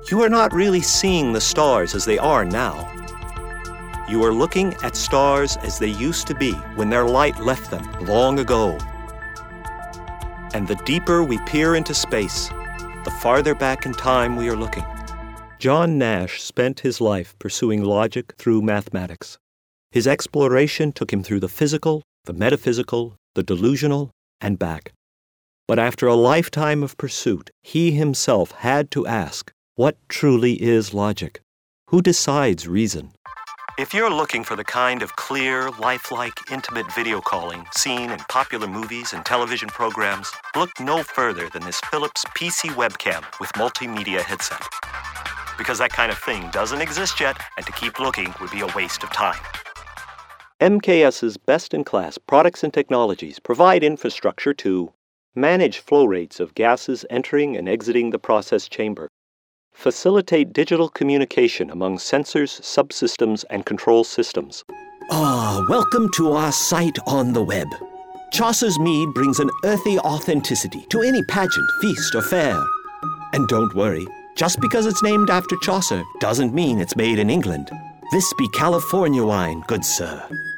You are not really seeing the stars as they are now. You are looking at stars as they used to be when their light left them long ago. And the deeper we peer into space, the farther back in time we are looking. John Nash spent his life pursuing logic through mathematics. His exploration took him through the physical, the metaphysical, the delusional, and back. But after a lifetime of pursuit, he himself had to ask, what truly is logic? Who decides reason? If you're looking for the kind of clear, lifelike, intimate video calling seen in popular movies and television programs, look no further than this Philips PC webcam with multimedia headset. Because that kind of thing doesn't exist yet, and to keep looking would be a waste of time. MKS's best-in-class products and technologies provide infrastructure to manage flow rates of gases entering and exiting the process chamber, facilitate digital communication among sensors, subsystems, and control systems. Welcome to our site on the web. Chaucer's mead brings an earthy authenticity to any pageant, feast, or fair. And don't worry, just because it's named after Chaucer doesn't mean it's made in England. This be California wine, good sir.